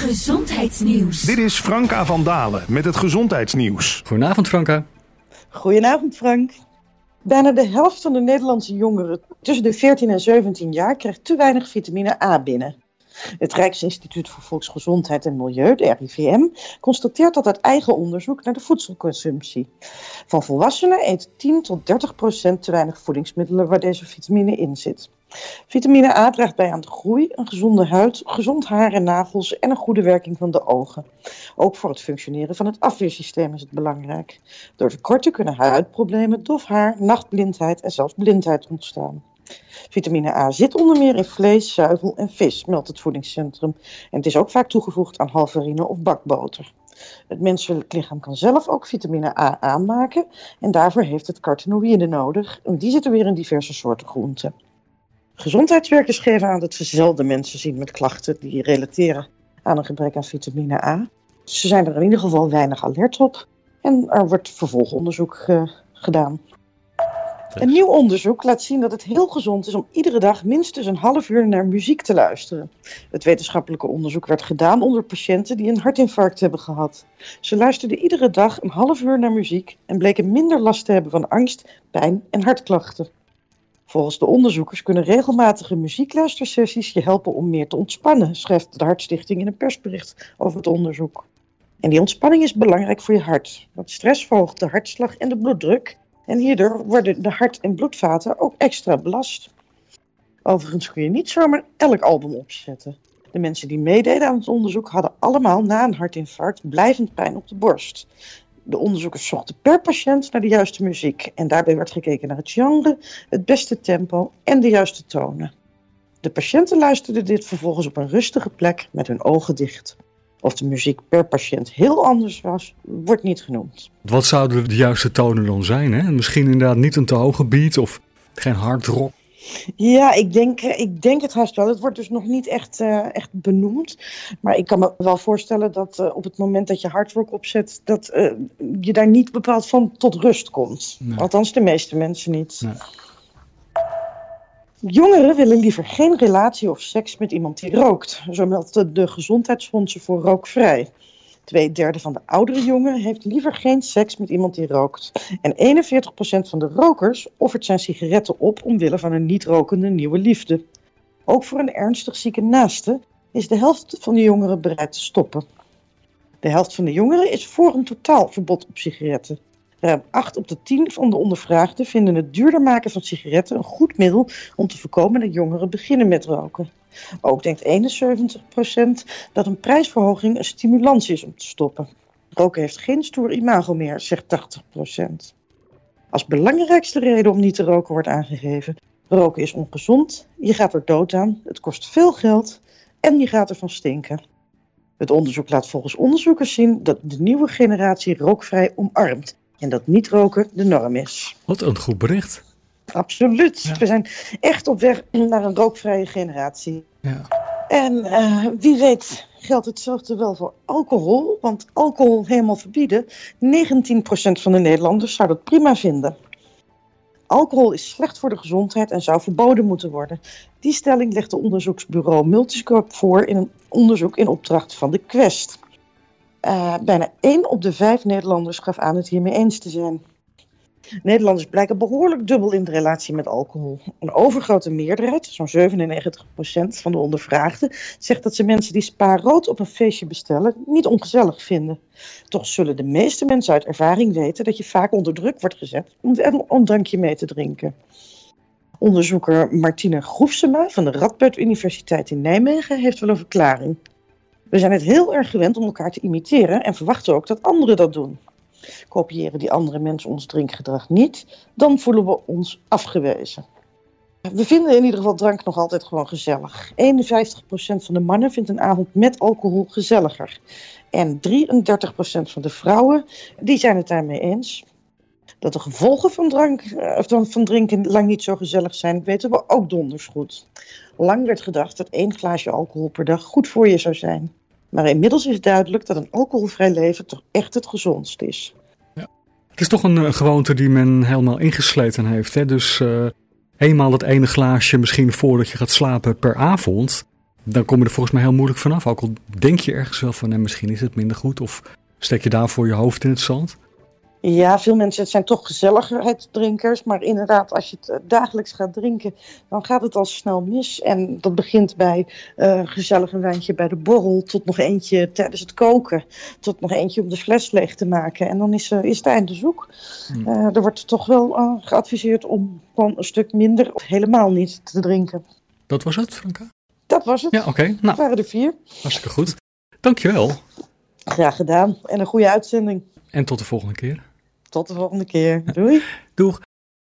Gezondheidsnieuws. Dit is Franka van Dalen met het gezondheidsnieuws. Goedenavond Franka. Goedenavond Frank. Bijna de helft van de Nederlandse jongeren tussen de 14 en 17 jaar krijgt te weinig vitamine A binnen. Het Rijksinstituut voor Volksgezondheid en Milieu, de RIVM, constateert dat uit eigen onderzoek naar de voedselconsumptie. Van volwassenen eet 10 tot 30% te weinig voedingsmiddelen waar deze vitamine in zit. Vitamine A draagt bij aan de groei, een gezonde huid, gezond haar en nagels en een goede werking van de ogen. Ook voor het functioneren van het afweersysteem is het belangrijk. Door tekorten kunnen huidproblemen, dof haar, nachtblindheid en zelfs blindheid ontstaan. Vitamine A zit onder meer in vlees, zuivel en vis, meldt het voedingscentrum. En het is ook vaak toegevoegd aan halverine of bakboter. Het menselijk lichaam kan zelf ook vitamine A aanmaken en daarvoor heeft het carotenoïden nodig. En die zitten weer in diverse soorten groenten. Gezondheidswerkers geven aan dat ze zelden mensen zien met klachten die relateren aan een gebrek aan vitamine A. Ze zijn er in ieder geval weinig alert op en er wordt vervolgonderzoek gedaan. Een nieuw onderzoek laat zien dat het heel gezond is om iedere dag minstens een half uur naar muziek te luisteren. Het wetenschappelijke onderzoek werd gedaan onder patiënten die een hartinfarct hebben gehad. Ze luisterden iedere dag een half uur naar muziek en bleken minder last te hebben van angst, pijn en hartklachten. Volgens de onderzoekers kunnen regelmatige muziekluistersessies je helpen om meer te ontspannen, schrijft de Hartstichting in een persbericht over het onderzoek. En die ontspanning is belangrijk voor je hart, want stress verhoogt de hartslag en de bloeddruk. En hierdoor worden de hart- en bloedvaten ook extra belast. Overigens kun je niet zomaar elk album opzetten. De mensen die meededen aan het onderzoek hadden allemaal na een hartinfarct blijvend pijn op de borst. De onderzoekers zochten per patiënt naar de juiste muziek. En daarbij werd gekeken naar het genre, het beste tempo en de juiste tonen. De patiënten luisterden dit vervolgens op een rustige plek met hun ogen dicht. Of de muziek per patiënt heel anders was, wordt niet genoemd. Wat zouden de juiste tonen dan zijn? Hè? Misschien inderdaad niet een te hoge beat of geen hard rock. Ja, ik denk het haast wel. Het wordt dus nog niet echt benoemd. Maar ik kan me wel voorstellen dat op het moment dat je hardrock opzet, dat je daar niet bepaald van tot rust komt. Nee. Althans de meeste mensen niet. Nee. Jongeren willen liever geen relatie of seks met iemand die rookt. Zo meldt de Gezondheidsfondsen voor Rookvrij. 2/3 van de oudere jongeren heeft liever geen seks met iemand die rookt. En 41% van de rokers offert zijn sigaretten op omwille van een niet-rokende nieuwe liefde. Ook voor een ernstig zieke naaste is de helft van de jongeren bereid te stoppen. De helft van de jongeren is voor een totaalverbod op sigaretten. Ruim 8 op de 10 van de ondervraagden vinden het duurder maken van sigaretten een goed middel om te voorkomen dat jongeren beginnen met roken. Ook denkt 71% dat een prijsverhoging een stimulans is om te stoppen. Roken heeft geen stoer imago meer, zegt 80%. Als belangrijkste reden om niet te roken wordt aangegeven: roken is ongezond, je gaat er dood aan, het kost veel geld en je gaat ervan stinken. Het onderzoek laat volgens onderzoekers zien dat de nieuwe generatie rookvrij omarmt en dat niet roken de norm is. Wat een goed bericht. Absoluut. Ja. We zijn echt op weg naar een rookvrije generatie. Ja. En wie weet geldt hetzelfde wel voor alcohol. Want alcohol helemaal verbieden, 19% van de Nederlanders zou dat prima vinden. Alcohol is slecht voor de gezondheid en zou verboden moeten worden. Die stelling legt het onderzoeksbureau Multiscope voor in een onderzoek in opdracht van de Quest. Bijna 1 op de 5 Nederlanders gaf aan het hiermee eens te zijn. Nederlanders blijken behoorlijk dubbel in de relatie met alcohol. Een overgrote meerderheid, zo'n 97% van de ondervraagden, zegt dat ze mensen die Spa rood op een feestje bestellen niet ongezellig vinden. Toch zullen de meeste mensen uit ervaring weten dat je vaak onder druk wordt gezet om een drankje mee te drinken. Onderzoeker Martine Groefsema van de Radboud Universiteit in Nijmegen heeft wel een verklaring. We zijn het heel erg gewend om elkaar te imiteren en verwachten ook dat anderen dat doen. Kopiëren die andere mensen ons drinkgedrag niet, dan voelen we ons afgewezen. We vinden in ieder geval drank nog altijd gewoon gezellig. 51% van de mannen vindt een avond met alcohol gezelliger. En 33% van de vrouwen, die zijn het daarmee eens. Dat de gevolgen van drinken lang niet zo gezellig zijn, weten we ook donders goed. Lang werd gedacht dat 1 glaasje alcohol per dag goed voor je zou zijn. Maar inmiddels is duidelijk dat een alcoholvrij leven toch echt het gezondst is. Ja. Het is toch een gewoonte die men helemaal ingesleten heeft. Hè? Dus eenmaal dat ene glaasje misschien voordat je gaat slapen per avond. dan kom je er volgens mij heel moeilijk vanaf. Ook al denk je ergens wel van, misschien is het minder goed. Of steek je daarvoor je hoofd in het zand. Ja, veel mensen zijn toch gezelligheidsdrinkers. Maar inderdaad, als je het dagelijks gaat drinken, dan gaat het al snel mis. En dat begint bij gezellig een wijntje bij de borrel, tot nog eentje tijdens het koken, tot nog eentje om de fles leeg te maken. En dan is het einde zoek. Er wordt toch wel geadviseerd om gewoon een stuk minder of helemaal niet te drinken. Dat was het, Franka? Dat was het. Ja, oké. Nou, Dat waren er 4. hartstikke goed. Dankjewel. Graag gedaan. En een goede uitzending. En tot de volgende keer. Tot de volgende keer. Doei. Doeg.